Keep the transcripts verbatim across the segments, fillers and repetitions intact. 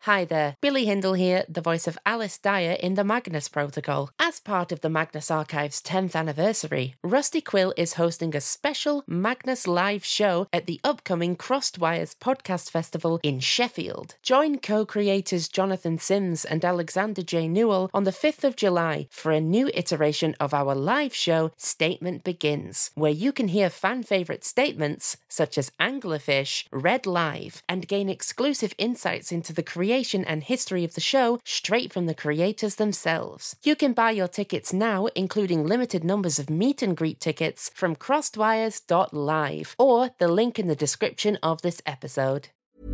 Hi there, Billy Hindle here, the voice of Alice Dyer in the Magnus Protocol. As part of the Magnus Archive's tenth anniversary, Rusty Quill is hosting a special Magnus live show at the upcoming Crossed Wires Podcast Festival in Sheffield. Join co-creators Jonathan Sims and Alexander J. Newell on the fifth of July for a new iteration of our live show, Statement Begins, where you can hear fan-favourite statements such as Anglerfish read live and gain exclusive insights into the creation and history of the show straight from the creators themselves. You can buy your tickets now, including limited numbers of meet and greet tickets from crossedwires dot live or the link in the description of this episode.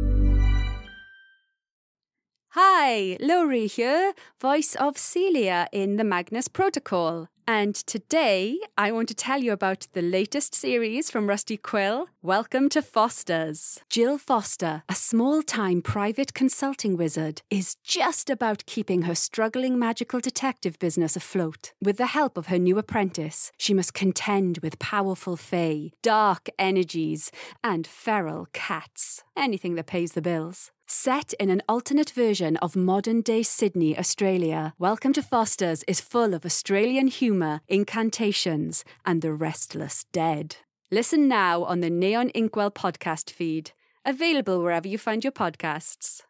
Hi, Laurie here, voice of Celia in the Magnus Protocol. And today, I want to tell you about the latest series from Rusty Quill, Welcome to Foster's. Jill Foster, a small-time private consulting wizard, is just about keeping her struggling magical detective business afloat. With the help of her new apprentice, she must contend with powerful fae, dark energies, and feral cats. Anything that pays the bills. Set in an alternate version of modern-day Sydney, Australia, Welcome to Foster's is full of Australian humour, incantations, and the restless dead. Listen now on the Neon Inkwell podcast feed, available wherever you find your podcasts.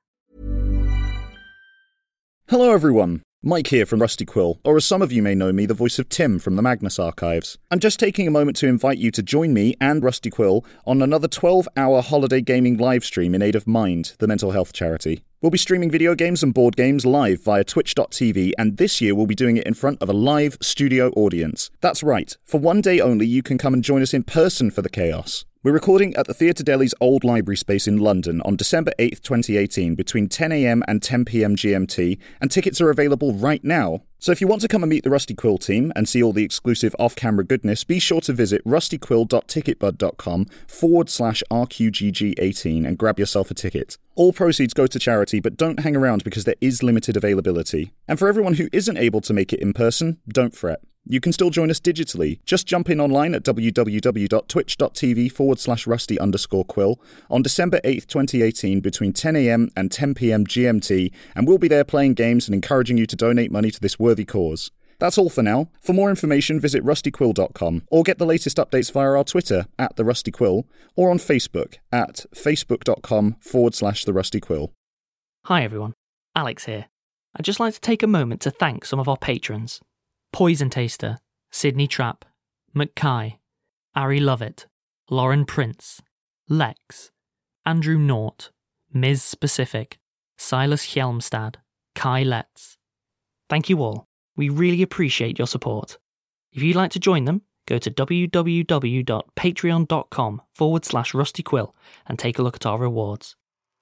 Hello everyone, Mike here from Rusty Quill, or as some of you may know me, the voice of Tim from the Magnus Archives. I'm just taking a moment to invite you to join me and Rusty Quill on another twelve-hour holiday gaming livestream in aid of Mind, the mental health charity. We'll be streaming video games and board games live via twitch dot t v, and this year we'll be doing it in front of a live studio audience. That's right, for one day only you can come and join us in person for the chaos. We're recording at the Theatre Delhi's old library space in London on December eighth, twenty eighteen, between ten a m and ten p m G M T, and tickets are available right now. So if you want to come and meet the Rusty Quill team and see all the exclusive off-camera goodness, be sure to visit rustyquill dot ticketbud dot com forward slash R Q G G eighteen and grab yourself a ticket. All proceeds go to charity, but don't hang around because there is limited availability. And for everyone who isn't able to make it in person, don't fret. You can still join us digitally. Just jump in online at w w w dot twitch dot t v forward slash rusty underscore quill on December eighth, twenty eighteen between ten a m and ten p m G M T, and we'll be there playing games and encouraging you to donate money to this worthy cause. That's all for now. For more information, visit rusty quill dot com or get the latest updates via our Twitter at The Rusty Quill or on Facebook at facebook dot com forward slash The Rusty Quill. Hi everyone, Alex here. I'd just like to take a moment to thank some of our patrons. Poison Taster, Sydney Trapp, McKay, Ari Lovett, Lauren Prince, Lex, Andrew Naught, Miz Specific, Silas Hjelmstad, Kai Letts. Thank you all. We really appreciate your support. If you'd like to join them, go to w w w dot patreon dot com forward slash Rusty Quill and take a look at our rewards.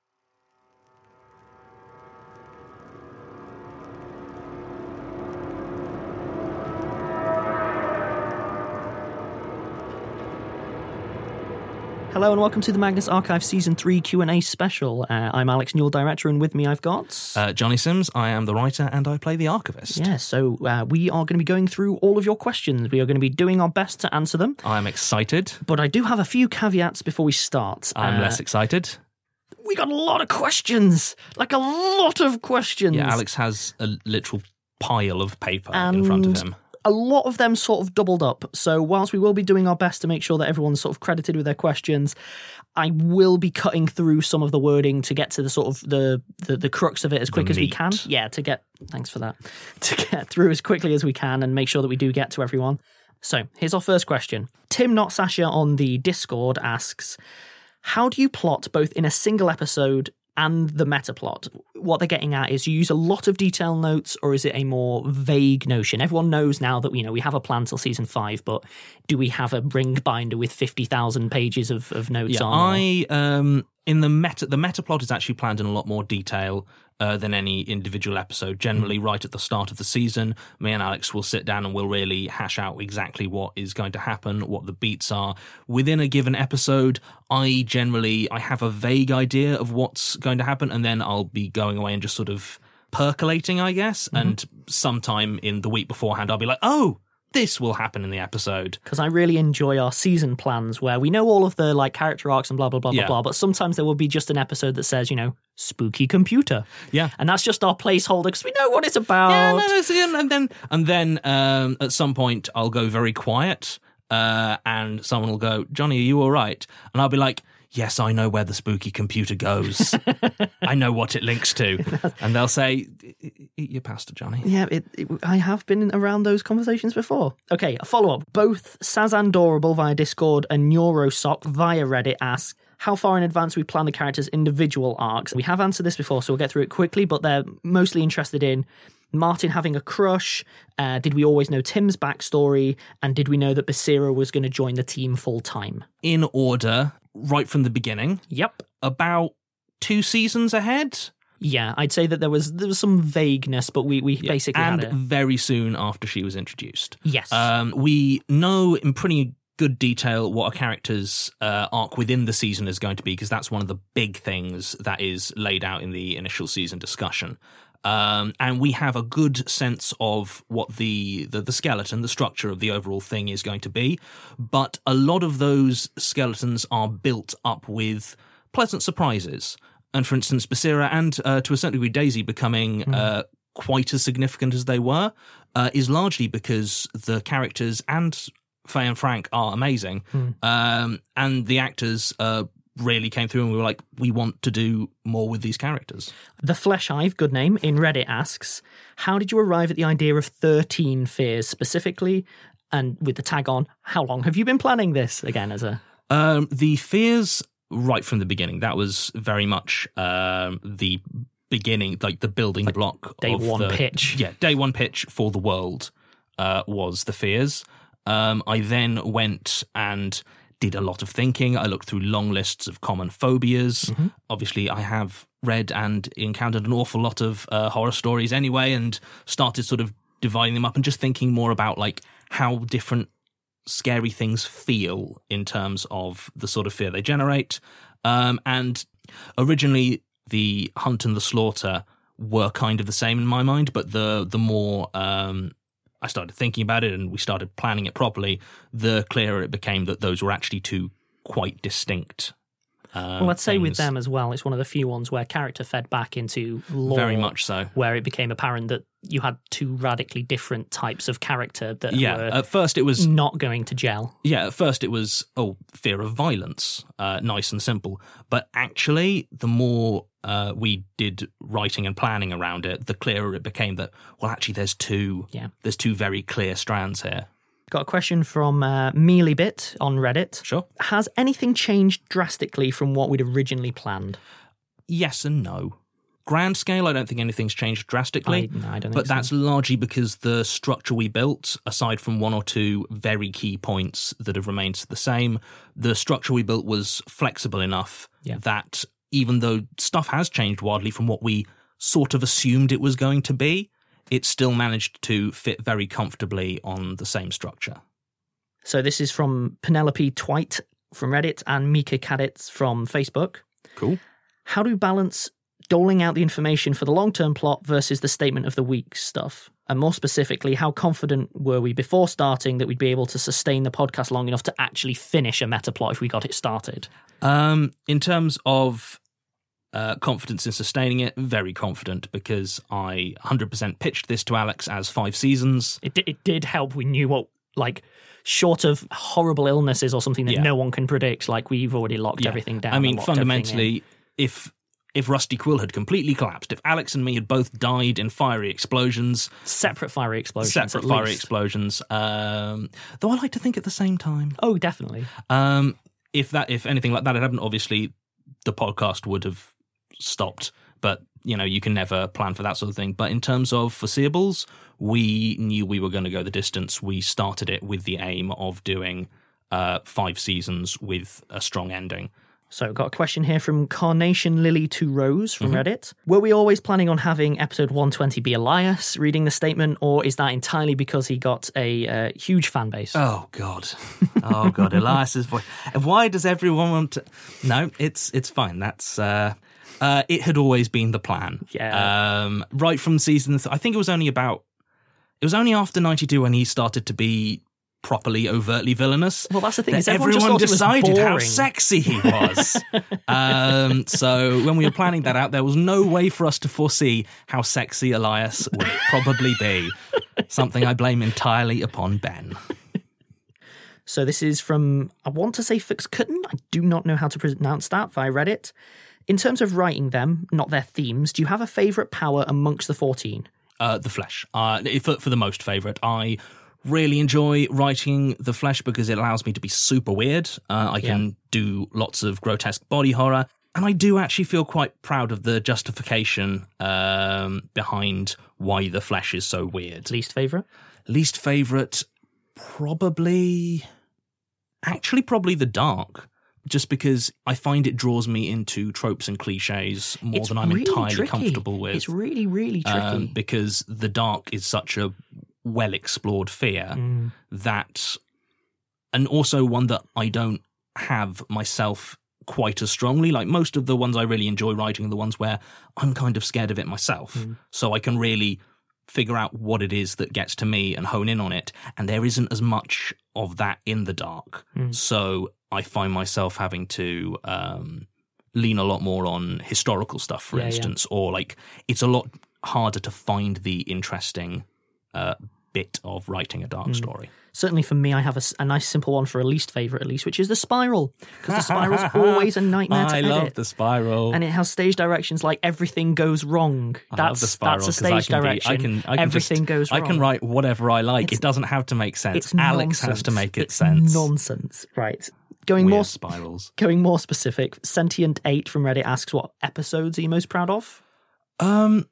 Hello and welcome to the Magnus Archive Season three Q and A special. Uh, I'm Alex Newell, director, and with me I've got... Uh, Johnny Sims, I am the writer and I play the archivist. Yeah, so uh, we are going to be going through all of your questions. We are going to be doing our best to answer them. I'm excited. But I do have a few caveats before we start. I'm uh, less excited. We got a lot of questions! Like a lot of questions! Yeah, Alex has a literal pile of paper and in front of him. A lot of them sort of doubled up. So whilst we will be doing our best to make sure that everyone's sort of credited with their questions, I will be cutting through some of the wording to get to the sort of the the, the crux of it as quick The as we meat. can. Yeah, to get thanks for that. To get through as quickly as we can and make sure that we do get to everyone. So here's our first question. Tim Not Sasha on the Discord asks, how do you plot both in a single episode and the meta plot? What they're getting at is, you use a lot of detail notes, or is it a more vague notion? Everyone knows now that, you know, we have a plan till season five, but do we have a ring binder with fifty thousand pages of, of notes Yeah, on? I, um, in the meta, the meta plot is actually planned in a lot more detail uh, than any individual episode. Generally, mm. right at the start of the season, me and Alex will sit down and we'll really hash out exactly what is going to happen, what the beats are. Within a given episode, I generally, I have a vague idea of what's going to happen, and then I'll be going away and just sort of percolating, I guess, mm-hmm. and sometime in the week beforehand, I'll be like, oh, this will happen in the episode. Because I really enjoy our season plans where we know all of the like character arcs and blah, blah, blah, Yeah. blah, blah. But sometimes there will be just an episode that says, you know, spooky computer. Yeah. And that's just our placeholder because we know what it's about. Yeah, no, no, see, and, and then and then um, at some point I'll go very quiet, uh, and someone will go, "Johnny, are you all right?" And I'll be like, "Yes, I know where the spooky computer goes. I know what it links to." And they'll say, "Eat your pasta, Johnny." Yeah, it, it, I have been around those conversations before. Okay, a follow-up. Both Sazandorable via Discord and Neurosock via Reddit ask how far in advance we plan the characters' individual arcs. We have answered this before, so we'll get through it quickly, but they're mostly interested in Martin having a crush, uh, did we always know Tim's backstory, and did we know that Basira was going to join the team full-time? In order, right from the beginning, Yep. about two seasons ahead. Yeah, I'd say that there was there was some vagueness, but we, we Yeah, basically and had it. very soon after she was introduced. Yes. Um, we know in pretty good detail what a character's uh, arc within the season is going to be, because that's one of the big things that is laid out in the initial season discussion. Um, and we have a good sense of what the, the the skeleton, the structure of the overall thing is going to be. But a lot of those skeletons are built up with pleasant surprises. And for instance, Basira and uh, to a certain degree Daisy becoming mm. uh, quite as significant as they were uh, is largely because the characters and Faye and Frank are amazing. Mm. Um, and the actors uh, really came through and we were like, we want to do more with these characters. The Flesh Hive, good name, in Reddit asks, how did you arrive at the idea of thirteen fears specifically? And with the tag on, how long have you been planning this? Again, as a... Um, the fears... Right from the beginning, that was very much um, the beginning, like the building like block. Day of one the, pitch. Yeah, day one pitch for the world uh, was the fears. Um, I then went and did a lot of thinking. I looked through long lists of common phobias. Mm-hmm. Obviously, I have read and encountered an awful lot of uh, horror stories anyway, and started sort of dividing them up and just thinking more about like how different scary things feel in terms of the sort of fear they generate. Um, and originally, the hunt and the slaughter were kind of the same in my mind, but the the more um, I started thinking about it and we started planning it properly, the clearer it became that those were actually two quite distinct Um, well, let's say things. with them as well, it's one of the few ones where character fed back into lore. Very much so. Where it became apparent that you had two radically different types of character that yeah, were at first it was not going to gel. Yeah, at first it was, oh, fear of violence, uh, nice and simple. But actually, the more uh, we did writing and planning around it, the clearer it became that, well, actually, there's two, yeah. there's two very clear strands here. Got a question from uh, Mealybit on Reddit. Sure. Has anything changed drastically from what we'd originally planned? Yes and no. Grand scale, I don't think anything's changed drastically. I, no, I don't think but so. that's largely because the structure we built, aside from one or two very key points that have remained the same, the structure we built was flexible enough yeah. that even though stuff has changed wildly from what we sort of assumed it was going to be, it still managed to fit very comfortably on the same structure. So this is from Penelope Twite from Reddit and Mika Kaditz from Facebook. Cool. How do you balance doling out the information for the long-term plot versus the statement of the week stuff? And more specifically, how confident were we before starting that we'd be able to sustain the podcast long enough to actually finish a meta plot if we got it started? Um, in terms of Uh, confidence in sustaining it, very confident, because I one hundred percent pitched this to Alex as five seasons. It, it did help. We knew what, like, short of horrible illnesses or something that yeah. no one can predict, like, we've already locked yeah. everything down. I mean, and fundamentally, if if Rusty Quill had completely collapsed, if Alex and me had both died in fiery explosions... Separate fiery explosions, Separate at fiery least. explosions. Um, though I like to think at the same time. Oh, definitely. Um, if that, if anything like that had happened, obviously the podcast would have stopped, but you know, you can never plan for that sort of thing. But in terms of foreseeables, we knew we were going to go the distance. We started it with the aim of doing uh, five seasons with a strong ending. So, got a question here from Carnation Lily to Rose from Mm-hmm. Reddit. Were we always planning on having episode one twenty be Elias reading the statement, or is that entirely because he got a uh, huge fan base? Oh God, oh God, Elias's voice. Why does everyone want to? No, it's it's fine. That's. Uh... Uh, it had always been the plan. Yeah. Um, right from season, th- I think it was only about, It was only after ninety-two when he started to be properly overtly villainous. Well, that's the thing. That Is everyone, everyone just decided it was how boring. sexy he was. um, so when we were planning that out, there was no way for us to foresee how sexy Elias would probably be. Something I blame entirely upon Ben. So this is from, I want to say Fixkutten. I do not know how to pronounce that via Reddit. In terms of writing them, not their themes, do you have a favourite power amongst the fourteen? Uh, the Flesh. Uh, for, for the most favourite. I really enjoy writing The Flesh because it allows me to be super weird. Uh, I can yeah. do lots of grotesque body horror. And I do actually feel quite proud of the justification um, behind why The Flesh is so weird. Least favourite? Least favourite, probably... Actually, probably The Dark. Just because I find it draws me into tropes and cliches more it's than I'm really entirely tricky. comfortable with. It's really, really tricky. Um, because The Dark is such a well-explored fear mm. that... And also one that I don't have myself quite as strongly. Like most of the ones I really enjoy writing are the ones where I'm kind of scared of it myself. Mm. So I can really figure out what it is that gets to me and hone in on it. And there isn't as much of that in The Dark. Mm. So I find myself having to um, lean a lot more on historical stuff, for yeah, instance, yeah. or like it's a lot harder to find the interesting uh, bit of writing a dark mm. story. Certainly for me, I have a, a nice simple one for a least favourite, at least, which is The Spiral. Because The Spiral's always a nightmare to I edit. love The Spiral. And it has stage directions like everything goes wrong. I That's, love The Spiral, that's a 'cause I stage can be- direction. I can, I can everything just- goes wrong. I can write whatever I like. It's- It doesn't have to make sense. It's Alex nonsense. has to make it it's sense. nonsense. Right. Going Weird more, spirals. going more specific, Sentient eight from Reddit asks, what episodes are you most proud of? Um,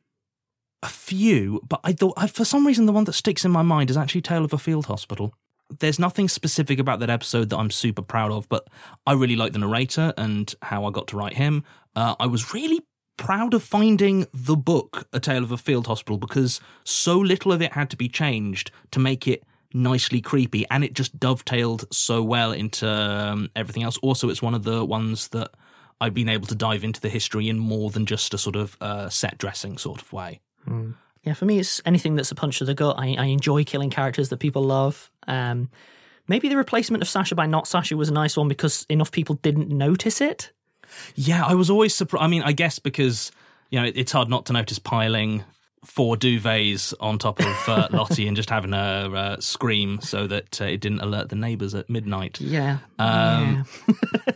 a few, but I thought I, for some reason the one that sticks in my mind is actually Tale of a Field Hospital. There's nothing specific about that episode that I'm super proud of, but I really like the narrator and how I got to write him. Uh, I was really proud of finding the book A Tale of a Field Hospital because so little of it had to be changed to make it nicely creepy, and it just dovetailed so well into um, everything else. Also, it's one of the ones that I've been able to dive into the history in more than just a sort of uh, set dressing sort of way. Mm. Yeah, for me, it's anything that's a punch to the gut. I, I enjoy killing characters that people love. Um, maybe the replacement of Sasha by not Sasha was a nice one because enough people didn't notice it. Yeah, I was always surprised. I mean, I guess because, you know, it's hard not to notice piling four duvets on top of uh, Lottie and just having her uh, scream so that uh, it didn't alert the neighbours at midnight. Yeah. Um, yeah.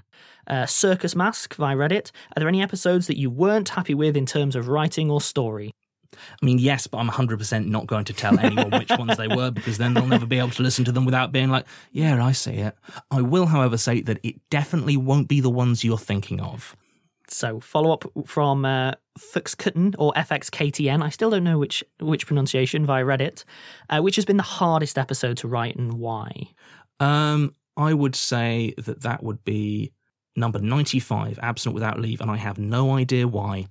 uh, Circus Mask via Reddit. Are there any episodes that you weren't happy with in terms of writing or story? I mean, yes, but I'm one hundred percent not going to tell anyone which ones they were because then they'll never be able to listen to them without being like, yeah, I see it. I will, however, say that it definitely won't be the ones you're thinking of. So, follow up from uh, Fixkutten or F X K T N. I still don't know which which pronunciation via Reddit. Uh, which has been the hardest episode to write and why? Um, I would say that that would be number ninety-five, Absent Without Leave, and I have no idea why.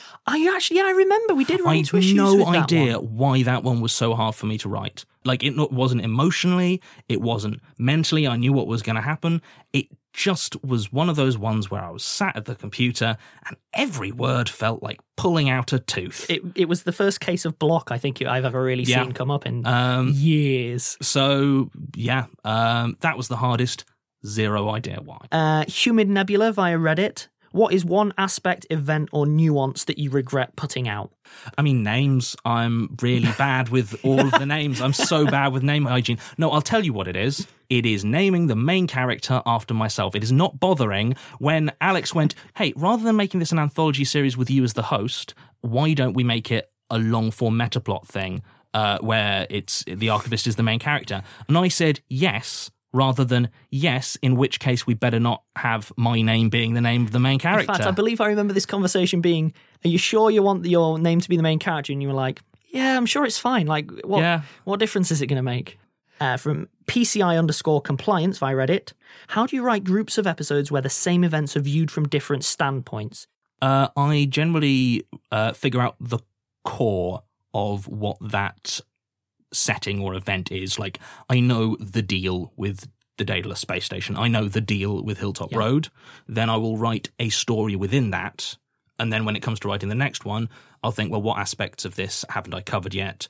I actually, yeah, I remember we did run I into have issues no with that idea one. why that one was so hard for me to write. Like, it wasn't emotionally, it wasn't mentally, I knew what was going to happen. It just was one of those ones where I was sat at the computer and every word felt like pulling out a tooth. It it was the first case of block I think I've ever really Yeah. seen come up in Um, years. So, yeah, um, that was the hardest. Zero idea why. Uh, Humid Nebula via Reddit. What is one aspect, event, or nuance that you regret putting out? I mean, names. I'm really bad with all of the names. I'm so bad with name hygiene. No, I'll tell you what it is. It is naming the main character after myself. It is not bothering when Alex went, hey, rather than making this an anthology series with you as the host, why don't we make it a long-form metaplot thing uh, where it's the archivist is the main character? And I said, yes, rather than yes, in which case we better not have my name being the name of the main character. In fact, I believe I remember this conversation being, are you sure you want your name to be the main character? And you were like, yeah, I'm sure it's fine. Like, what, Yeah. what difference is it going to make? Uh, from P C I underscore compliance via Reddit. How do you write groups of episodes where the same events are viewed from different standpoints? Uh, I generally uh, figure out the core of what that setting or event is. Like, I know the deal with the Daedalus space station. I know the deal with Hilltop Yeah. Road. Then I will write a story within that. And then when it comes to writing the next one, I'll think, well, what aspects of this haven't I covered yet?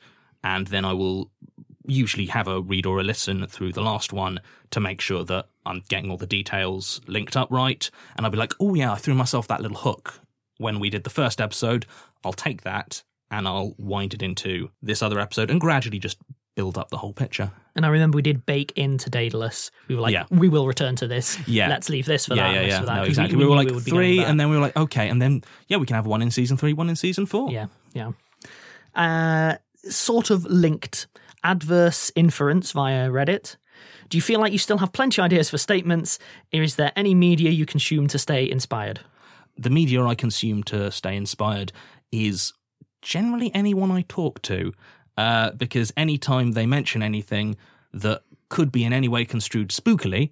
and then I will usually have a read or a listen through the last one to make sure that I'm getting all the details linked up right. And I'll be like, oh yeah, I threw myself that little hook when we did the first episode. I'll take that and I'll wind it into this other episode and gradually just build up the whole picture. And I remember we did Bake into Daedalus. We were like, Yeah. we will return to this. Yeah. Let's leave this for yeah, that. yeah, and this yeah. for that. No, 'Cause exactly. We, We, were knew like we would be three, going back. and then we were like, okay, and then yeah, we can have one in season three, one in season four. Yeah, yeah. Uh, sort of linked. Adverse inference via Reddit. Do you feel like you still have plenty of ideas for statements? Or is there any media you consume to stay inspired? The media I consume to stay inspired is generally anyone I talk to, uh, because any time they mention anything that could be in any way construed spookily,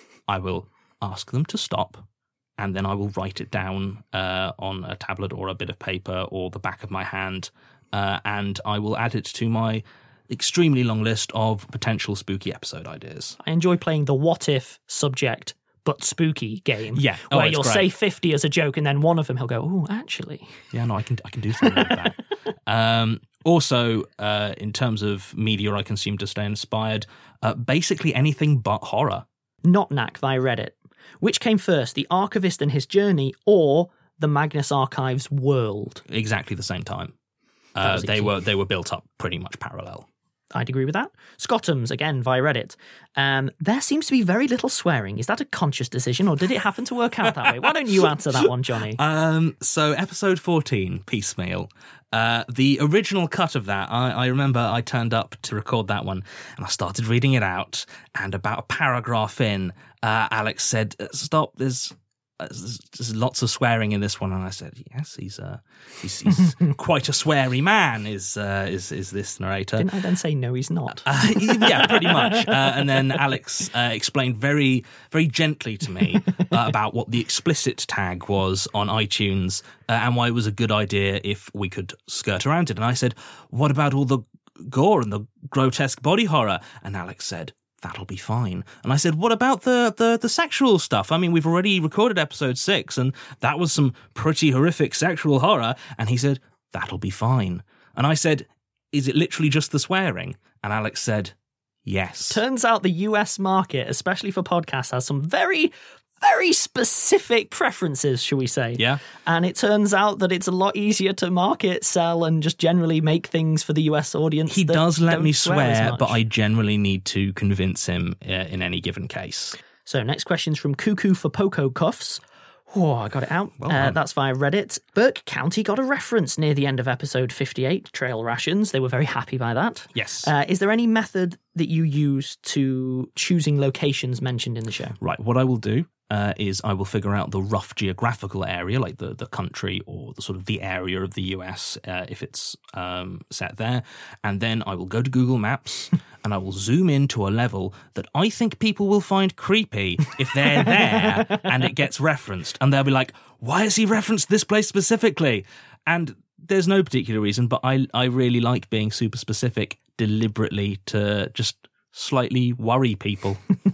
I will ask them to stop, and then I will write it down uh, on a tablet or a bit of paper or the back of my hand, uh, and I will add it to my extremely long list of potential spooky episode ideas. I enjoy playing the what if subject but spooky game. Yeah. Oh, where it's you'll great. say fifty as a joke, and then one of them he'll go, oh, actually. Yeah, no, I can I can do something like that. Um, also, uh, in terms of media I consume to stay inspired, uh, basically anything but horror. Not Knack via Reddit. Which came first, the Archivist and his journey, or the Magnus Archives world? Exactly the same time. That Uh, was they easy. were they were built up pretty much parallel. I'd agree with that. Scottums, again, via Reddit. Um, there seems to be very little swearing. Is that a conscious decision, or did it happen to work out that way? Why don't you answer that one, Johnny? Um, so episode fourteen, Piecemeal. Uh, the original cut of that, I, I remember I turned up to record that one, and I started reading it out, and about a paragraph in, uh, Alex said, "Stop! There's." There's, there's lots of swearing in this one, and I said, "Yes, he's uh, he's, he's quite a sweary man." Is uh, is is this narrator? Didn't I then say, no, he's not? Uh, yeah, pretty much. Uh, and then Alex uh, explained very, very gently to me uh, about what the explicit tag was on iTunes uh, and why it was a good idea if we could skirt around it. And I said, "What about all the gore and the grotesque body horror?" And Alex said, "That'll be fine." And I said, "What about the, the the sexual stuff? I mean, we've already recorded episode six, and that was some pretty horrific sexual horror." And he said, "That'll be fine." And I said, "Is it literally just the swearing?" And Alex said, "Yes." Turns out the U S market, especially for podcasts, has some very, very specific preferences, shall we say. Yeah. And it turns out that it's a lot easier to market, sell, and just generally make things for the U S audience. He that does let don't me swear as swear, much. but I generally need to convince him uh, in any given case. So next question's from Cuckoo for Poco Cuffs. Oh, I got it out. Well uh, done. that's via Reddit. Burke County got a reference near the end of episode fifty-eight, Trail Rations. They were very happy by that. Yes. Uh, is there any method that you use to choosing locations mentioned in the show? Right, what I will do uh, is I will figure out the rough geographical area, like the, the country or the sort of the area of the U S, uh, if it's um, set there, and then I will go to Google Maps and I will zoom in to a level that I think people will find creepy if they're there and it gets referenced. And they'll be like, "Why has he referenced this place specifically?" And there's no particular reason, but I, I really like being super specific deliberately to just slightly worry people.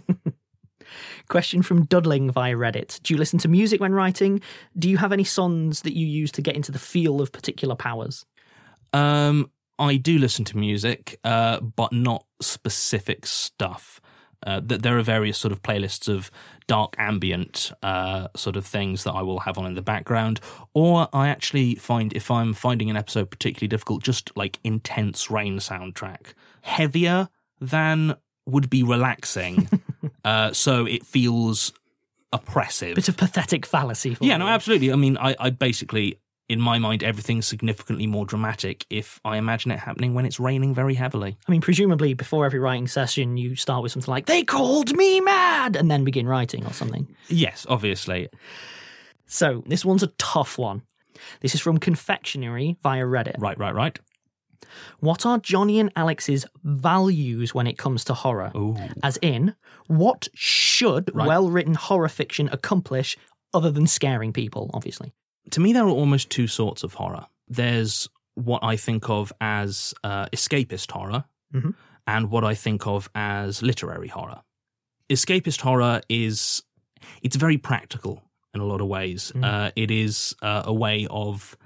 Question from Dudling via Reddit. Do you listen to music when writing? Do you have any songs that you use to get into the feel of particular powers? Um, I do listen to music, uh, but not specific stuff. Uh, th- there are various sort of playlists of dark ambient uh, sort of things that I will have on in the background, or I actually find if I'm finding an episode particularly difficult, just like intense rain soundtrack, heavier than would be relaxing, uh, so it feels oppressive. Bit of pathetic fallacy. For Yeah, you. no, absolutely. I mean, I, I basically, in my mind, everything's significantly more dramatic if I imagine it happening when it's raining very heavily. I mean, presumably before every writing session, you start with something like, "They called me mad," and then begin writing or something. Yes, obviously. So this one's a tough one. This is from Confectionery via Reddit. Right, right, right. What are Johnny and Alex's values when it comes to horror? Ooh. As in, what should Right. well-written horror fiction accomplish other than scaring people, obviously? To me, there are almost two sorts of horror. There's what I think of as uh, escapist horror, Mhm. and what I think of as literary horror. Escapist horror is, it's very practical in a lot of ways. Mm. Uh, it is uh, a way of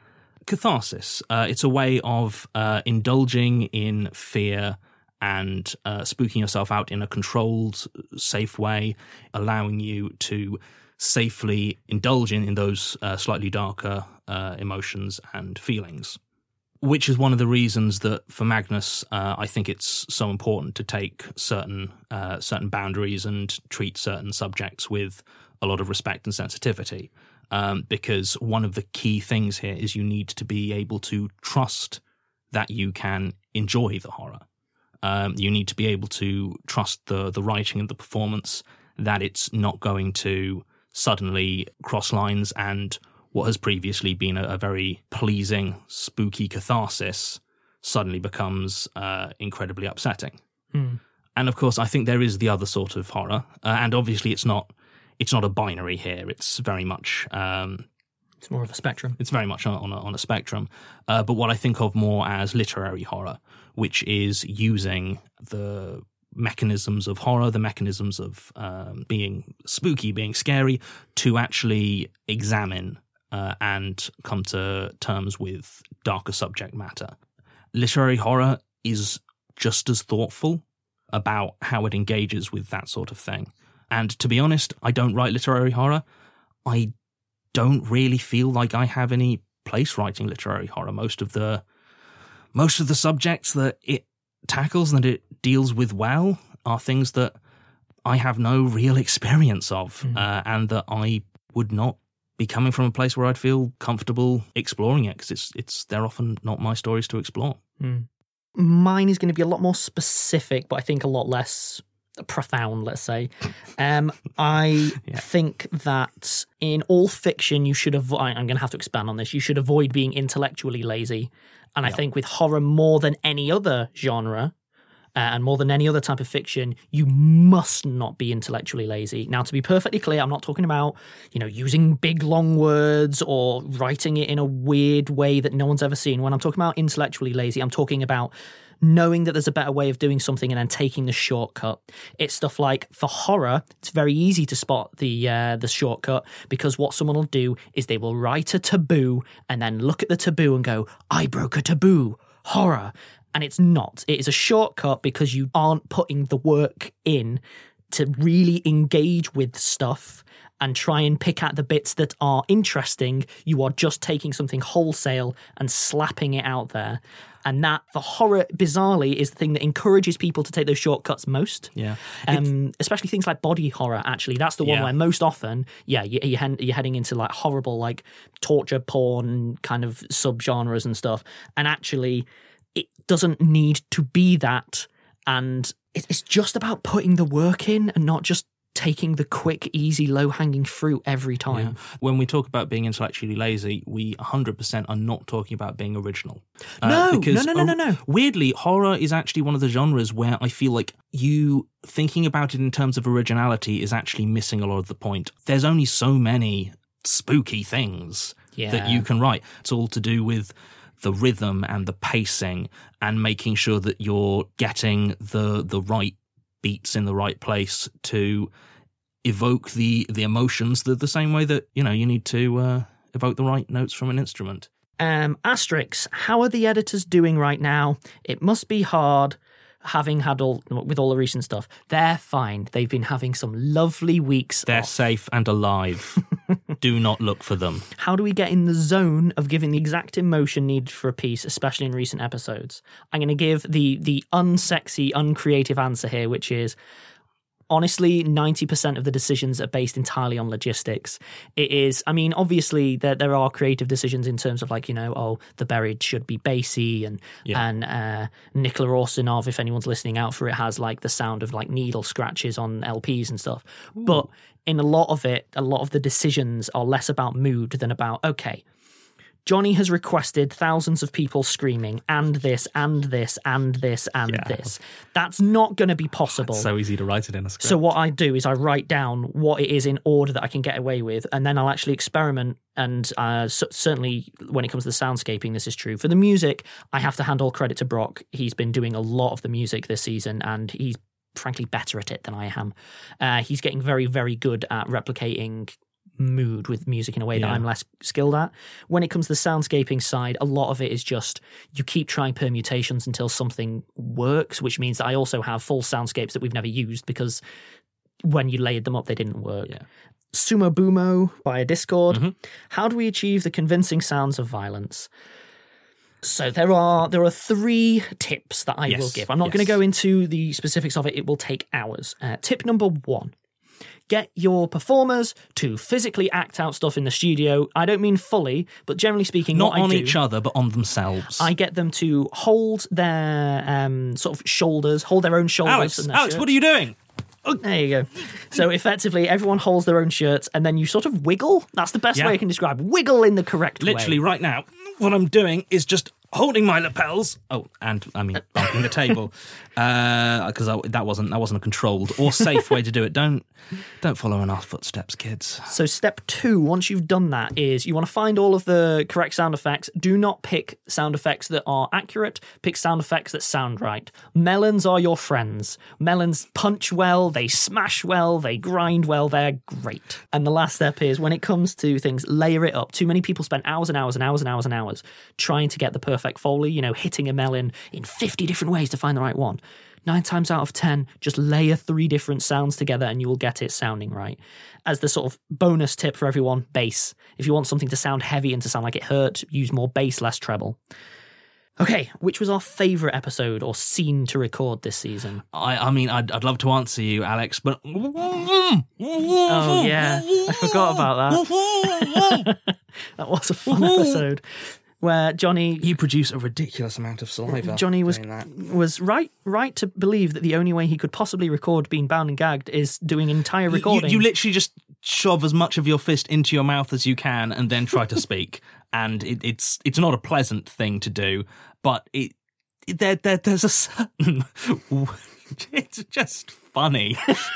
catharsis. Uh, it's a way of uh, indulging in fear and uh, spooking yourself out in a controlled, safe way, allowing you to safely indulge in, in those uh, slightly darker uh, emotions and feelings. Which is one of the reasons that for Magnus, uh, I think it's so important to take certain uh, certain boundaries and treat certain subjects with a lot of respect and sensitivity. Um, because one of the key things here is you need to be able to trust that you can enjoy the horror. Um, you need to be able to trust the the writing and the performance, that it's not going to suddenly cross lines and what has previously been a, a very pleasing, spooky catharsis suddenly becomes uh, incredibly upsetting. Mm. And of course, I think there is the other sort of horror, uh, and obviously it's not it's not a binary here. It's very much um, it's more of a spectrum. It's very much on a, on a spectrum. Uh, but what I think of more as literary horror, which is using the mechanisms of horror, the mechanisms of um, being spooky, being scary, to actually examine uh, and come to terms with darker subject matter. Literary horror is just as thoughtful about how it engages with that sort of thing. And to be honest, I don't write literary horror. I don't really feel like I have any place writing literary horror. Most of the most of the subjects that it tackles and that it deals with well are things that I have no real experience of, mm. uh, and that I would not be coming from a place where I'd feel comfortable exploring it, because it's it's they're often not my stories to explore. Mm. Mine is going to be a lot more specific, but I think a lot less profound, let's say. Um, I yeah. think that in all fiction, you should avoid, I'm going to have to expand on this, you should avoid being intellectually lazy. And I yeah. think with horror more than any other genre, uh, and more than any other type of fiction, you must not be intellectually lazy. Now, to be perfectly clear, I'm not talking about, you know, using big long words or writing it in a weird way that no one's ever seen. When I'm talking about intellectually lazy, I'm talking about knowing that there's a better way of doing something and then taking the shortcut. It's stuff like, for horror, it's very easy to spot the uh, the shortcut, because what someone will do is they will write a taboo and then look at the taboo and go, I broke a taboo, horror. And it's not. It is a shortcut because you aren't putting the work in to really engage with stuff and try and pick at the bits that are interesting. You are just taking something wholesale and slapping it out there. And that, for horror, bizarrely, is the thing that encourages people to take those shortcuts most. Yeah. Um, especially things like body horror, actually. That's the one yeah. where most often, yeah, you, you're, you're heading into like horrible, like torture porn kind of subgenres and stuff. And actually, it doesn't need to be that. And it's just about putting the work in and not just taking the quick, easy, low-hanging fruit every time. Yeah. When we talk about being intellectually lazy, we one hundred percent are not talking about being original. No, uh, because no, no, no, no, no. Weirdly, horror is actually one of the genres where I feel like you thinking about it in terms of originality is actually missing a lot of the point. There's only so many spooky things yeah. that you can write. It's all to do with the rhythm and the pacing and making sure that you're getting the the right beats in the right place to evoke the the emotions the, the same way that, you know, you need to uh, evoke the right notes from an instrument. Um, Asterix, how are the editors doing right now? It must be hard having had all, with all the recent stuff. They're fine. They've been having some lovely weeks They're off. safe and alive. Do not look for them. How do we get in the zone of giving the exact emotion needed for a piece, especially in recent episodes? I'm going to give the the unsexy, uncreative answer here, which is, honestly, ninety percent of the decisions are based entirely on logistics. It is, I mean, obviously there there are creative decisions in terms of, like, you know, oh, the buried should be bassy, and yeah. and uh, Nikola Orsinov, if anyone's listening out for it, has like the sound of like needle scratches on L Ps and stuff. Ooh. But in a lot of it, a lot of the decisions are less about mood than about, okay, Johnny has requested thousands of people screaming, and this, and this, and this, and yeah. this. That's not going to be possible. It's so easy to write it in a script. So what I do is I write down what it is in order that I can get away with, and then I'll actually experiment. And uh, so, certainly when it comes to the soundscaping, this is true. For the music, I have to hand all credit to Brock. He's been doing a lot of the music this season, and he's frankly better at it than I am. Uh, he's getting very, very good at replicating mood with music in a way that Yeah. I'm less skilled at. When it comes to the soundscaping side, a lot of it is just you keep trying permutations until something works, which means that I also have full soundscapes that we've never used because when you layered them up, they didn't work. Yeah. Sumo Boomo via Discord. Mm-hmm. How do we achieve the convincing sounds of violence? So there are there are three tips that I Yes, will give. I'm not yes. going to go into the specifics of it. It will take hours. Uh, tip number one. Get your performers to physically act out stuff in the studio. I don't mean fully, but generally speaking, Not what on I do, each other, but on themselves. I get them to hold their um, sort of shoulders, hold their own shoulders. Alex, and their Alex, shirts. what are you doing? There you go. So effectively, everyone holds their own shirts, and then you sort of wiggle. That's the best Yeah. way I can describe. Wiggle in the correct Literally way. right now, what I'm doing is just holding my lapels. Oh, and I mean bumping the table because that wasn't that wasn't a controlled or safe way to do it. Don't don't follow in our footsteps, kids. So step two, once you've done that, is you want to find all of the correct sound effects. Do not pick sound effects that are accurate. Pick sound effects that sound right. Melons are your friends. Melons punch well, they smash well, they grind well, they're great. And the last step is when it comes to things, layer it up. Too many people spend hours and hours and hours and hours and hours trying to get the perfect Foley, you know, hitting a melon in fifty different ways to find the right one. Nine times out of ten, just layer three different sounds together and you will get it sounding right. As the sort of bonus tip for everyone, bass. If you want something to sound heavy and to sound like it hurt, use more bass, less treble. Okay, which was our favourite episode or scene to record this season? I, I mean, I'd, I'd love to answer you, Alex, but Oh, yeah, I forgot about that. That was a fun episode where Johnny... you produce a ridiculous amount of saliva. Johnny was doing that. was right right to believe that the only way he could possibly record being bound and gagged is doing an entire You- recording. You, you literally just shove as much of your fist into your mouth as you can and then try to speak. And it, it's it's not a pleasant thing to do, but it, it there, there there's a certain it's just funny.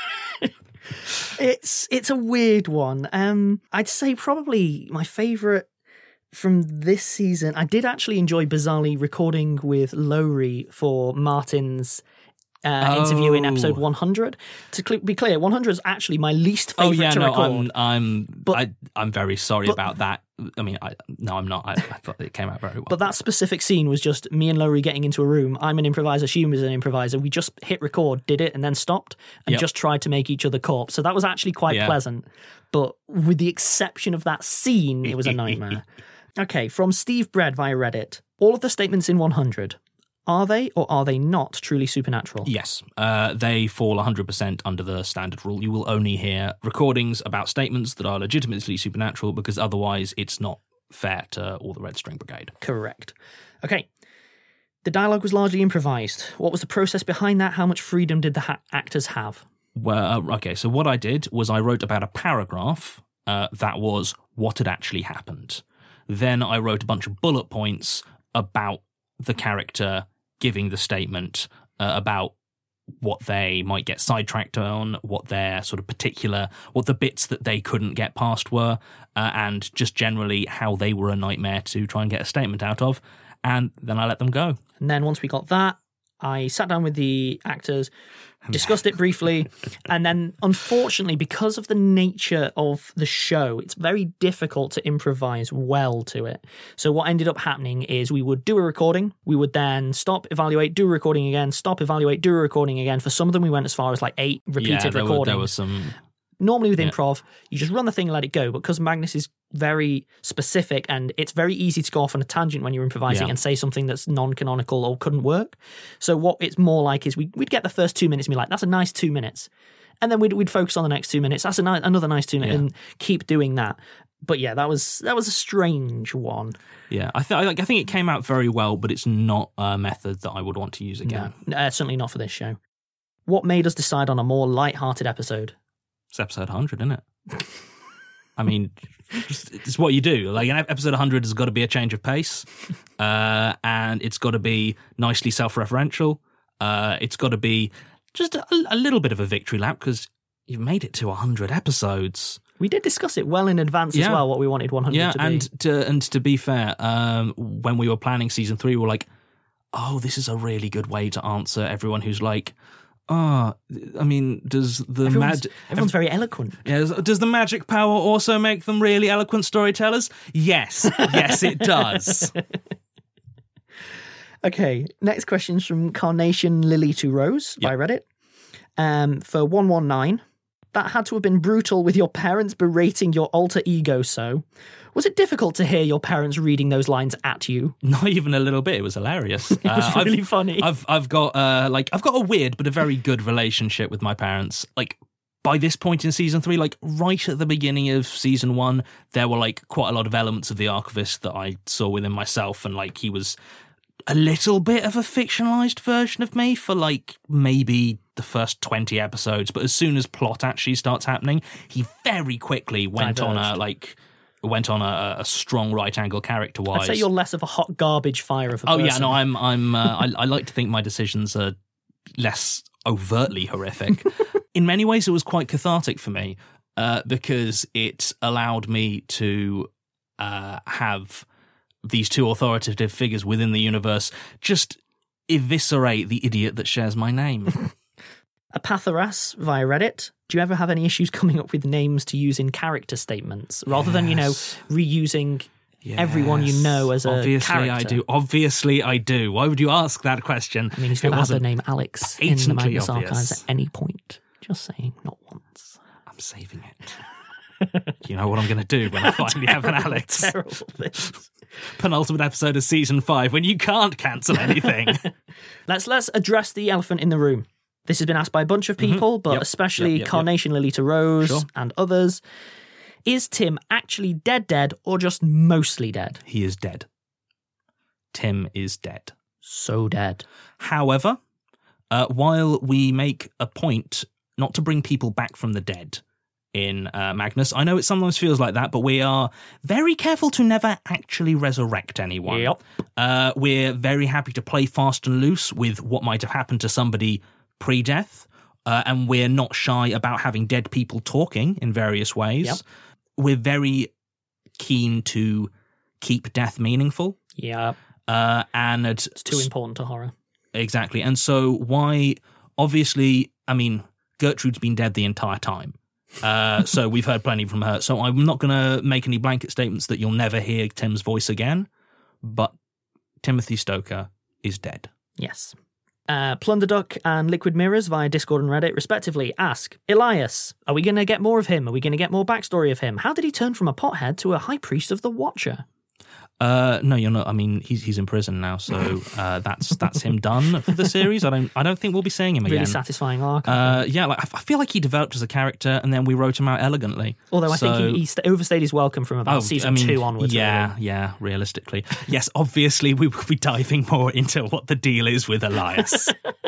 It's it's a weird one. Um, I'd say probably my favourite from this season. I did actually enjoy bizarrely recording with Lowry for Martin's uh, interview in Oh. episode one hundred. To cl- be clear, one hundred is actually my least favourite Oh yeah, to no, record. I'm I'm But- I, I'm very sorry but- about that. I mean, I no, I'm not. I, I thought it came out very well. But that specific scene was just me and Lowry getting into a room. I'm an improviser, she was an improviser. We just hit record, did it, and then stopped and Yep. just tried to make each other corpse. So that was actually quite Yeah. pleasant. But with the exception of that scene, it was a nightmare. Okay, from Steve Bread via Reddit. All of the statements in one hundred, are they or are they not truly supernatural? Yes, uh, they fall one hundred percent under the standard rule. You will only hear recordings about statements that are legitimately supernatural because otherwise it's not fair to all the Red String Brigade. Correct. Okay. The dialogue was largely improvised. What was the process behind that? How much freedom did the ha- actors have? Well, uh, okay, so what I did was I wrote about a paragraph uh, that was what had actually happened. Then I wrote a bunch of bullet points about the character giving the statement, uh, about what they might get sidetracked on, what their sort of particular, what the bits that they couldn't get past were, uh, and just generally how they were a nightmare to try and get a statement out of. And then I let them go. And then once we got that, I sat down with the actors, discussed it briefly, and then unfortunately, because of the nature of the show, it's very difficult to improvise well to it. So what ended up happening is we would do a recording, we would then stop, evaluate, do a recording again, stop, evaluate, do a recording again. For some of them, we went as far as like eight repeated yeah, there recordings. were, there was some... Normally with Yeah. improv, you just run the thing and let it go. But because Magnus is very specific and it's very easy to go off on a tangent when you're improvising Yeah. and say something that's non-canonical or couldn't work. So what it's more like is we, we'd get the first two minutes and be like, that's a nice two minutes. And then we'd, we'd focus on the next two minutes. That's a ni- another nice two minutes Yeah. and keep doing that. But yeah, that was that was a strange one. Yeah, I, th- I think it came out very well, but it's not a method that I would want to use again. No, uh, certainly not for this show. What made us decide on a more light-hearted episode? It's episode one hundred, isn't it? I mean, it's, it's what you do. Like, an episode one hundred has got to be a change of pace, uh, and it's got to be nicely self-referential. Uh, it's got to be just a, a little bit of a victory lap because you've made it to one hundred episodes. We did discuss it well in advance as Yeah. well, what we wanted one hundred Yeah, to be. and to and to be fair, um, when we were planning season three, we were like, "Oh, this is a really good way to answer everyone who's like." Ah, I mean, does the Everyone's, mag- everyone's very eloquent. yeah, does the magic power also make them really eloquent storytellers? Yes, yes, it does. Okay, next question's from Carnation Lily to Rose by Reddit. Um, for one one nine, that had to have been brutal with your parents berating your alter ego so. Was it difficult to hear your parents reading those lines at you? Not even a little bit. It was hilarious. It was uh, really I've, funny. I've I've got uh like I've got a weird but a very good relationship with my parents. Like by this point in season three, like right at the beginning of season one, there were like quite a lot of elements of the Archivist that I saw within myself, and like he was a little bit of a fictionalized version of me for like maybe the first twenty episodes. But as soon as plot actually starts happening, he very quickly went Diverged. on a like. went on a, a strong right angle character wise. I'd say you're less of a hot garbage fire of a Oh person. yeah, no, I'm I'm uh, I, I like to think my decisions are less overtly horrific. In many ways, it was quite cathartic for me uh, because it allowed me to uh, have these two authoritative figures within the universe just eviscerate the idiot that shares my name. Apatharas via Reddit. Do you ever have any issues coming up with names to use in character statements rather than, you know, Yes. reusing everyone you Yes. know as a Obviously character? I do. Obviously I do. Why would you ask that question? I mean, he's It never had the wasn't name Alex in the blatantly Magnus obvious. Archives at any point. Just saying, not once. I'm saving it. You know what I'm going to do when I finally have an Alex? Terrible things. Penultimate episode of season five when you can't cancel anything. Let's let's address the elephant in the room. This has been asked by a bunch of people, but Yep. especially Yep, yep, yep. Carnation Lolita Rose Sure. and others. Is Tim actually dead dead or just mostly dead? He is dead. Tim is dead. So dead. However, uh, while we make a point not to bring people back from the dead in uh, Magnus, I know it sometimes feels like that, but we are very careful to never actually resurrect anyone. Yep. Uh, we're very happy to play fast and loose with what might have happened to somebody pre-death, uh, and we're not shy about having dead people talking in various ways. Yep. We're very keen to keep death meaningful. Yeah. Uh, and it's It's too important to horror. Exactly. And so why, obviously, I mean, Gertrude's been dead the entire time. Uh, so we've heard plenty from her. So I'm not going to make any blanket statements that you'll never hear Tim's voice again. But Timothy Stoker is dead. Yes. Uh, Plunderduck and Liquid Mirrors via Discord and Reddit, respectively, ask, Elias, are we going to get more of him? Are we going to get more backstory of him? How did he turn from a pothead to a high priest of the Watcher? Uh, no, you're not. I mean, he's he's in prison now, so uh, that's that's him done for the series. I don't I don't think we'll be seeing him Really again. satisfying arc. Uh, yeah, like I feel like he developed as a character, and then we wrote him out elegantly. Although I So- think he, he st- overstayed his welcome from about season I mean, two onwards. Yeah, really. yeah, realistically. Yes, obviously we will be diving more into what the deal is with Elias.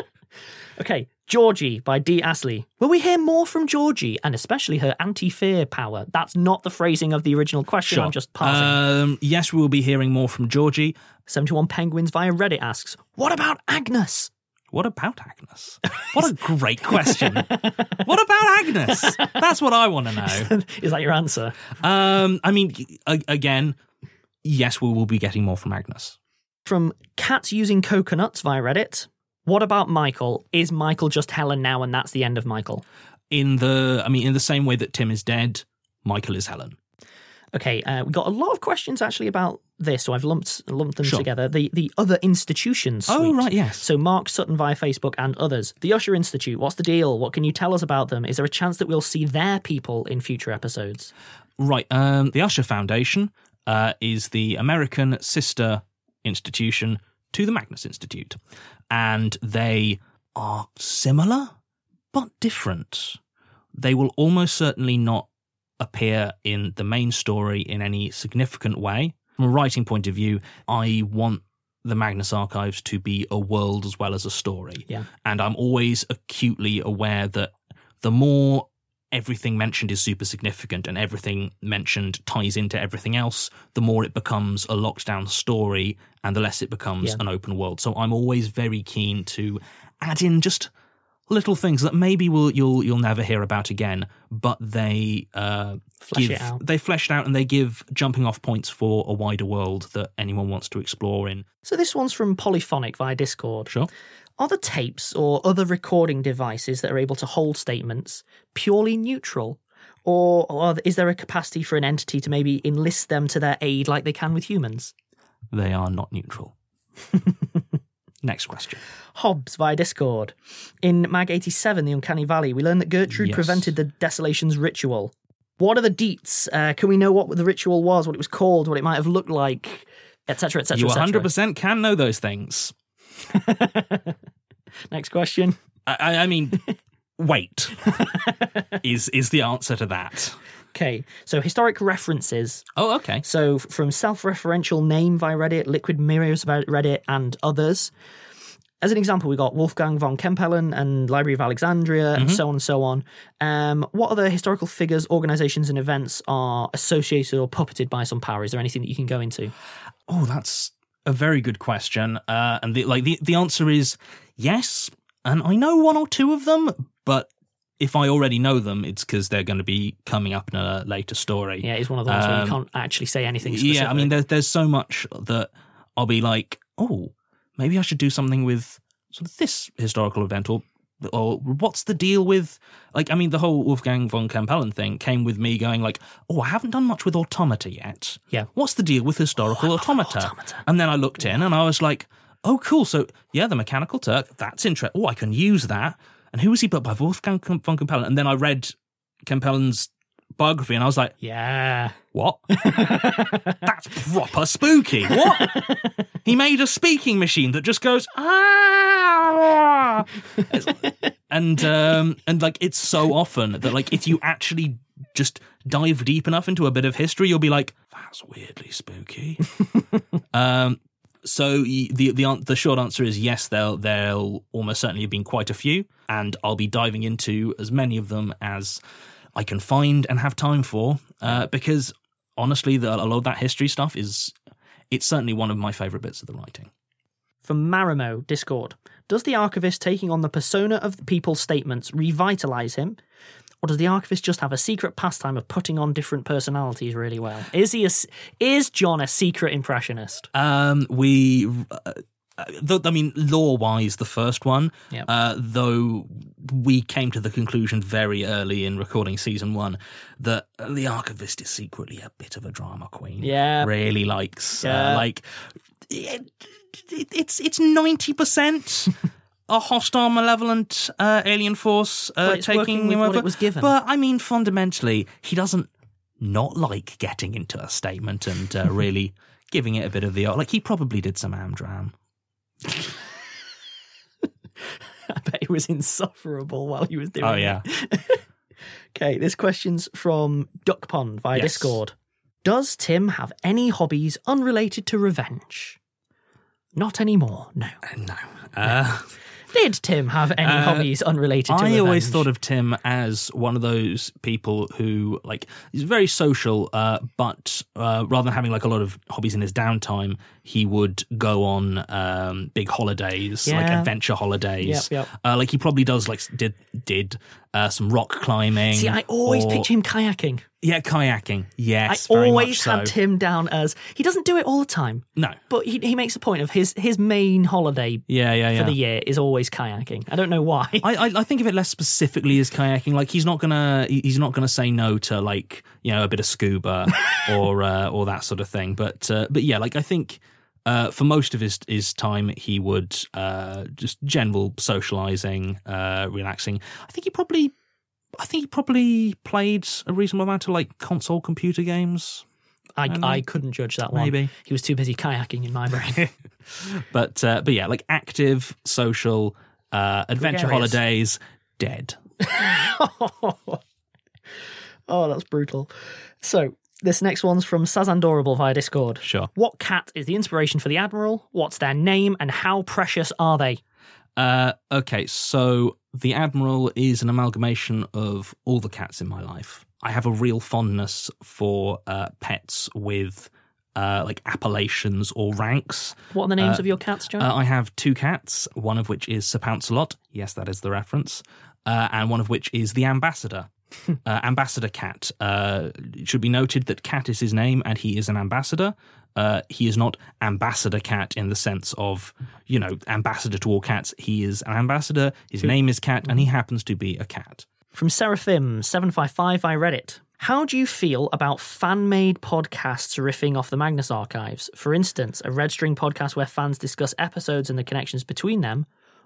Okay, Georgie by D. Astley. Will we hear more from Georgie, and especially her anti-fear power? That's not the phrasing of the original question, I'm just parsing. Um, yes, we will be hearing more from Georgie. seventy-one Penguins via Reddit asks, what about Agnes? What about Agnes? What a great question. What about Agnes? That's what I want to know. Is that your answer? Um, I mean, a- again, yes, we will be getting more from Agnes. From Cats Using Coconuts via Reddit. What about Michael? Is Michael just Helen now and that's the end of Michael? In the, I mean, in the same way that Tim is dead, Michael is Helen. Okay, uh, we got a lot of questions actually about this, so I've lumped lumped them Sure. together. The the other institutions suite. Oh, right, yes. So Mark Sutton via Facebook and others. The Usher Institute, what's the deal? What can you tell us about them? Is there a chance that we'll see their people in future episodes? Right. Um, the Usher Foundation uh, is the American sister institution to the Magnus Institute. And they are similar, but different. They will almost certainly not appear in the main story in any significant way. From a writing point of view, I want the Magnus Archives to be a world as well as a story. Yeah. And I'm always acutely aware that the more everything mentioned is super significant and everything mentioned ties into everything else, the more it becomes a locked down story and the less it becomes Yeah. an open world. So I'm always very keen to add in just little things that maybe will you'll you'll never hear about again, but they uh, Flesh give it out. they flesh it out and they give jumping off points for a wider world that anyone wants to explore in. So this one's from Polyphonic via Discord. Sure. Are the tapes or other recording devices that are able to hold statements purely neutral? Or, or is there a capacity for an entity to maybe enlist them to their aid like they can with humans? They are not neutral. Next question. Hobbs via Discord. In Mag eighty-seven, The Uncanny Valley, we learned that Gertrude Yes. prevented the Desolations ritual. What are the deets? Uh, can we know what the ritual was, what it was called, what it might have looked like, et cetera, et cetera, You et cetera? one hundred percent can know those things. Next question. I, I I mean, wait, is is the answer to that. Okay, so historic references. Oh, okay. So from self-referential Name via Reddit, Liquid Mirrors via Reddit, and others. As an example, we got Wolfgang von Kempelen and Library of Alexandria, and so on and so on. Um, what other historical figures, organizations, and events are associated or puppeted by some power? Is there anything that you can go into? Oh, that's a very good question. Uh, and the, like the the answer is yes. And I know one or two of them, but if I already know them, it's because they're going to be coming up in a later story. Yeah, it's one of those where you Um, can't actually say anything specific. Yeah, I mean, there's there's so much that I'll be like, oh, maybe I should do something with sort of this historical event, or or what's the deal with, like, I mean, the whole Wolfgang von Kempelen thing came with me going like, oh, I haven't done much with automata yet. Yeah. What's the deal with historical automata? automata. And then I looked in and I was like, oh, cool. So yeah, the Mechanical Turk, that's interesting. Oh, I can use that. And who was he but by Wolfgang von Kempelen? And then I read Kempelen's biography and I was like, Yeah. what? That's proper spooky. What? He made a speaking machine that just goes, ah. and um, and like it's so often that like if you actually just dive deep enough into a bit of history, you'll be like, that's weirdly spooky. um, so the the the short answer is yes. There'll there'll almost certainly have been quite a few, and I'll be diving into as many of them as I can find and have time for, uh, because honestly, the, a lot of that history stuff is, it's certainly one of my favourite bits of the writing. From Marimo, Discord. Does the archivist taking on the persona of the people's statements revitalise him? Or does the archivist just have a secret pastime of putting on different personalities really well? Is he a, is John a secret impressionist? Um, we, uh, th- I mean, lore-wise, the first one, Yep. uh, though we came to the conclusion very early in recording season one that the archivist is secretly a bit of a drama queen. Yeah. Really likes, Yeah. uh, like, it, it, it's it's ninety percent a hostile, malevolent uh, alien force uh, But it's working taking with him what over. it was given. But, I mean, fundamentally, he doesn't not like getting into a statement and uh, really giving it a bit of the... Like, he probably did some Amdram. I bet it was insufferable while he was doing Oh, it. yeah. Okay, this question's from Duck Pond via Yes. Discord. Does Tim have any hobbies unrelated to revenge? Not anymore, no. No. Uh, Did Tim have any Uh, hobbies unrelated to I revenge? always thought of Tim as one of those people who, like, he's very social, uh, but uh, rather than having, like, a lot of hobbies in his downtime, he would go on um, big holidays, like Yeah. adventure holidays. Yep, yep. Uh, like, he probably does, like, did did uh, some rock climbing. See, I always or- picture him kayaking. Yeah, kayaking. Yes, I very always much so. had Tim down as... He doesn't do it all the time, No. but he, he makes a point of his, his main holiday Yeah, yeah, yeah. for the year is always kayaking. I don't know why. I, I I think of it less specifically as kayaking. Like he's not gonna he- he's not gonna say no to like you know a bit of scuba or uh, or that sort of thing. But uh, but yeah, like I think uh, for most of his his time he would uh, just general socializing, uh, relaxing. I think he probably I think he probably played a reasonable amount of like console computer games. I, Um, I couldn't judge that one. maybe. He was too busy kayaking in my brain. But uh, but yeah, like active social uh, adventure Gregarious. holidays, dead. Oh, that's brutal. So, this next one's from Sazandorable via Discord. Sure. What cat is the inspiration for the Admiral? What's their name and how precious are they? Uh, okay, so the Admiral is an amalgamation of all the cats in my life. I have a real fondness for uh, pets with uh, like appellations or ranks. What are the names Uh, of your cats, John? Uh, I have two cats, one of which is Sir Pouncelot. Yes, that is the reference. Uh, and one of which is the Ambassador. uh, Ambassador Cat. Uh, it should be noted that Cat is his name and he is an ambassador. Uh, he is not Ambassador Cat in the sense of, you know, ambassador to all cats. He is an ambassador. His name is Cat, and he happens to be a cat. From Seraphim seven five five, I read it. How do you feel about fan-made podcasts riffing off the Magnus archives? For instance, a Red String podcast where fans discuss episodes and the connections between them,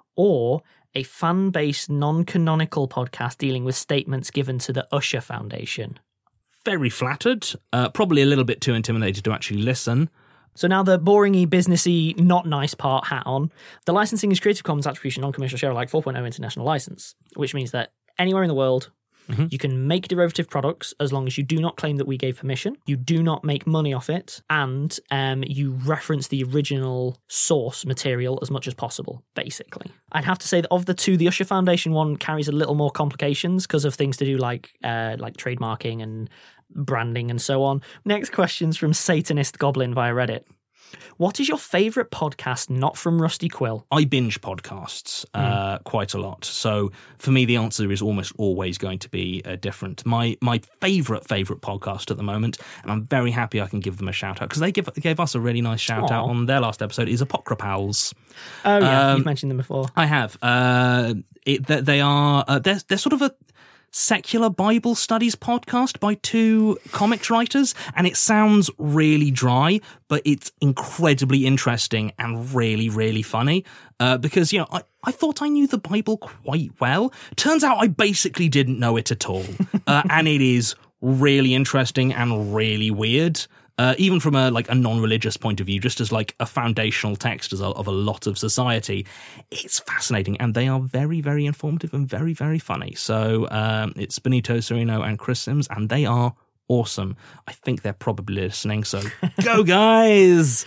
or a fan-based non-canonical podcast dealing with statements given to the Usher Foundation. Very flattered, uh, probably a little bit too intimidated to actually listen. So now the boringy, businessy, not nice part hat on. The licensing is Creative Commons Attribution Non-Commercial Share Alike four point oh International License, which means that anywhere in the world, mm-hmm. you can make derivative products as long as you do not claim that we gave permission, you do not make money off it, and um, you reference the original source material as much as possible, basically. I'd have to say that of the two, the Usher Foundation one carries a little more complications because of things to do like uh, like trademarking and branding and so on. Next question's from Satanist Goblin via Reddit. What is your favourite podcast not from Rusty Quill? I binge podcasts uh, mm. quite a lot. So for me, the answer is almost always going to be uh, different. My my favourite, favourite podcast at the moment, and I'm very happy I can give them a shout out, because they give, gave us a really nice shout Aww. out on their last episode, is Apocrypals. Oh, yeah, um, you've mentioned them before. I have. Uh, it, they are, uh, they're, they're sort of a secular Bible studies podcast by two comics writers, and it sounds really dry, but it's incredibly interesting and really, really funny. Uh, because, you know, I, I thought I knew the Bible quite well. Turns out I basically didn't know it at all. uh, and it is really interesting and really weird. Uh, even from a like a non-religious point of view, just as like a foundational text of a, of a lot of society, it's fascinating, and they are very, very informative and very, very funny. So um, it's Benito Cerino and Chris Sims, and they are awesome. I think they're probably listening, so go guys!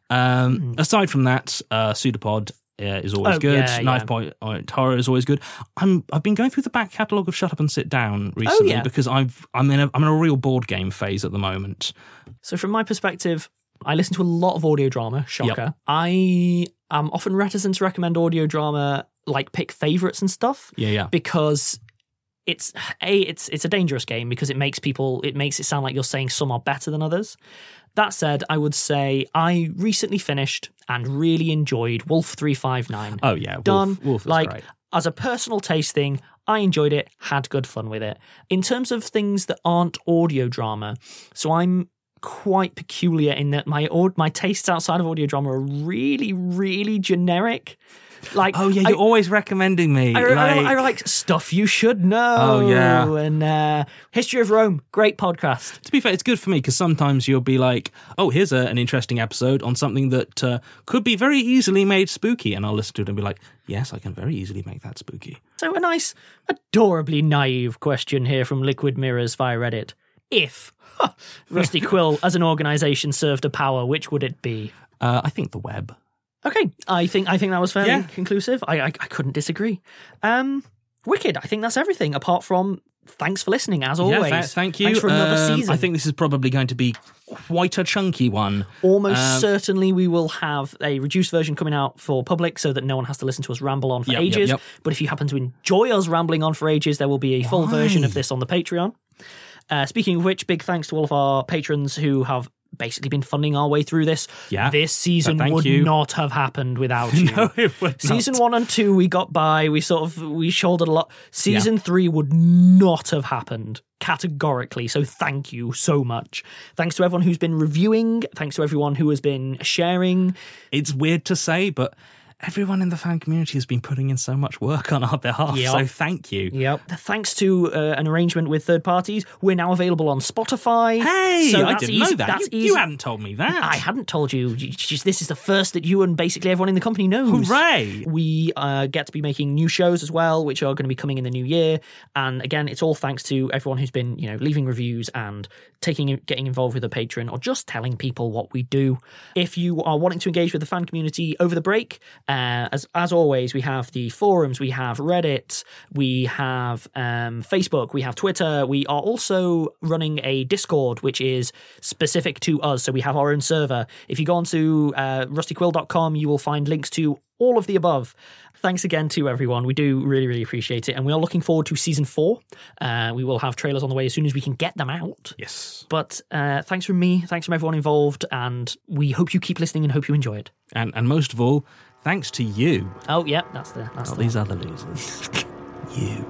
Um, aside from that, uh, Pseudopod uh, is always oh, good. Yeah, Knife yeah. Point Horror is always good. I'm I've been going through the back catalogue of Shut Up and Sit Down recently, oh, yeah. because I've I'm in a I'm in a real board game phase at the moment. So from my perspective, I listen to a lot of audio drama, shocker. Yep. I am often reticent to recommend audio drama, like pick favourites and stuff. Yeah, yeah. Because it's a it's it's a dangerous game, because it makes people it makes it sound like you're saying some are better than others. That said, I would say I recently finished and really enjoyed Wolf three five nine. Oh yeah, Wolf, Done. Wolf is like great. As a personal taste thing, I enjoyed it, had good fun with it. In terms of things that aren't audio drama, so I'm quite peculiar in that my my tastes outside of audio drama are really, really generic. Like, oh yeah, you're I, always recommending me. I, like... I, I like stuff you should know. Oh yeah, and uh, History of Rome, great podcast. To be fair, it's good for me, because sometimes you'll be like, "Oh, here's a, an interesting episode on something that uh, could be very easily made spooky," and I'll listen to it and be like, "Yes, I can very easily make that spooky." So a nice, adorably naive question here from Liquid Mirrors via Reddit: if huh, Rusty Quill as an organisation served a power, which would it be? Uh, I think the web. Okay, I think I think that was fairly Yeah. conclusive. I, I I couldn't disagree. Um, wicked. I think that's everything. Apart from thanks for listening, as always. Yeah, th- thank you. Thanks for another Um, season. I think this is probably going to be quite a chunky one. Almost Um, certainly we will have a reduced version coming out for public, so that no one has to listen to us ramble on for Yep, yep, ages. yep. But if you happen to enjoy us rambling on for ages, there will be a full Why? version of this on the Patreon. Uh, speaking of which, big thanks to all of our patrons who have basically been funding our way through this. Yeah. This season Thank would you. not have happened without you. No, it would Season not. one and two, we got by. We sort of we shouldered a lot. Season three would not have happened categorically. So thank you so much. Thanks to everyone who's been reviewing. Thanks to everyone who has been sharing. It's weird to say, but everyone in the fan community has been putting in so much work on our behalf. Yep. So thank you. Yep. Thanks to uh, an arrangement with third parties, we're now available on Spotify. Hey, so I that's didn't easy. know that. That's You, easy. you hadn't told me that. I hadn't told you. You just- This is the first that you and basically everyone in the company knows. Hooray! We uh, get to be making new shows as well, which are going to be coming in the new year. And again, it's all thanks to everyone who's been, you know, leaving reviews and taking, getting involved with a patron, or just telling people what we do. If you are wanting to engage with the fan community over the break, uh, as as always, we have the forums, we have Reddit, we have um, Facebook, we have Twitter. We are also running a Discord, which is specific to us. So we have our own server. If you go onto uh, rusty quill dot com, you will find links to all of the above. Thanks again to everyone. We do really, really appreciate it. And we are looking forward to season four. Uh, we will have trailers on the way as soon as we can get them out. Yes. But uh, thanks from me. Thanks from everyone involved. And we hope you keep listening and hope you enjoy it. And and most of all, thanks to you. Oh, yeah, that's the... That's Not the these other losers. You.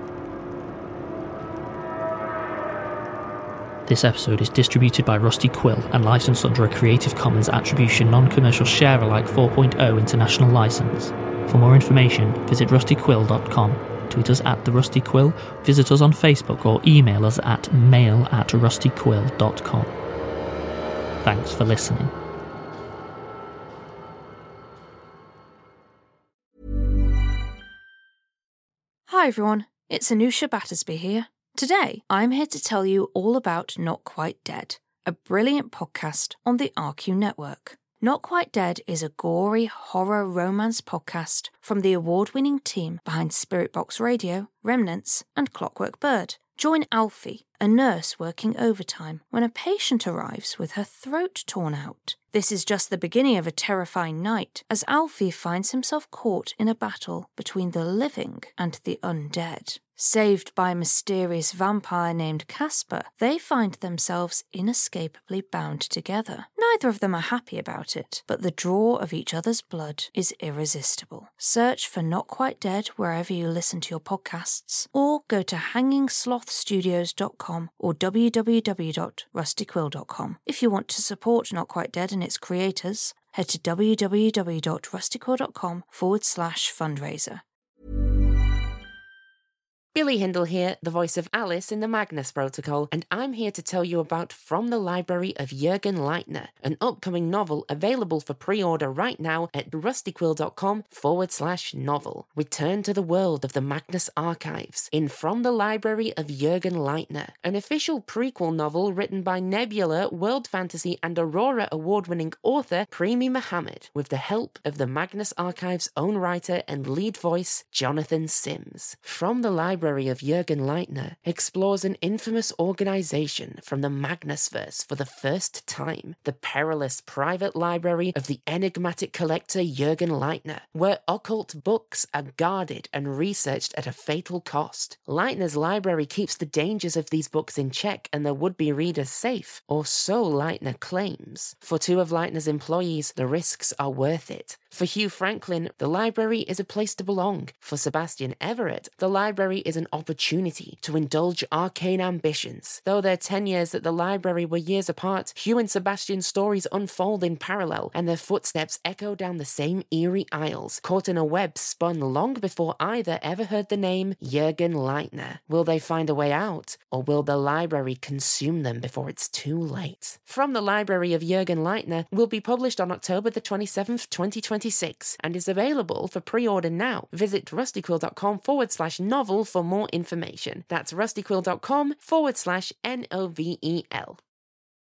This episode is distributed by Rusty Quill and licensed under a Creative Commons Attribution Non-Commercial Share-alike four point oh international license. For more information, visit rusty quill dot com, tweet us at The Rusty Quill, visit us on Facebook, or email us at mail at rusty quill dot com. Thanks for listening. Hi everyone, it's Anusha Battersby here. Today, I'm here to tell you all about Not Quite Dead, a brilliant podcast on the R Q network. Not Quite Dead is a gory horror romance podcast from the award-winning team behind Spirit Box Radio, Remnants, and Clockwork Bird. Join Alfie, a nurse working overtime, when a patient arrives with her throat torn out. This is just the beginning of a terrifying night, as Alfie finds himself caught in a battle between the living and the undead. Saved by a mysterious vampire named Casper, they find themselves inescapably bound together. Neither of them are happy about it, but the draw of each other's blood is irresistible. Search for Not Quite Dead wherever you listen to your podcasts, or go to hanging sloth studios dot com or w w w dot rusty quill dot com. If you want to support Not Quite Dead and its creators, head to w w w dot rusty quill dot com forward slash fundraiser. Billy Hindle here, the voice of Alice in the Magnus Protocol, and I'm here to tell you about From the Library of Jürgen Leitner, an upcoming novel available for pre-order right now at rustyquill.com forward slash novel. Return to the world of the Magnus Archives in From the Library of Jürgen Leitner, an official prequel novel written by Nebula, World Fantasy and Aurora award-winning author Premi Mohammed, with the help of the Magnus Archives' own writer and lead voice, Jonathan Sims. From the Library of Jürgen Leitner explores an infamous organization from the Magnusverse for the first time, the perilous private library of the enigmatic collector Jürgen Leitner, where occult books are guarded and researched at a fatal cost. Leitner's library keeps the dangers of these books in check and their would-be readers safe, or so Leitner claims. For two of Leitner's employees, the risks are worth it. For Hugh Franklin, the library is a place to belong. For Sebastian Everett, the library is an opportunity to indulge arcane ambitions. Though their tenures at the library were years apart, Hugh and Sebastian's stories unfold in parallel, and their footsteps echo down the same eerie aisles, caught in a web spun long before either ever heard the name Jürgen Leitner. Will they find a way out, or will the library consume them before it's too late? From the Library of Jürgen Leitner will be published on October the twenty-seventh, twenty twenty-six, and is available for pre-order now. Visit rustyquill.com forward slash novel for more information. That's rustyquill.com forward slash N O V E L.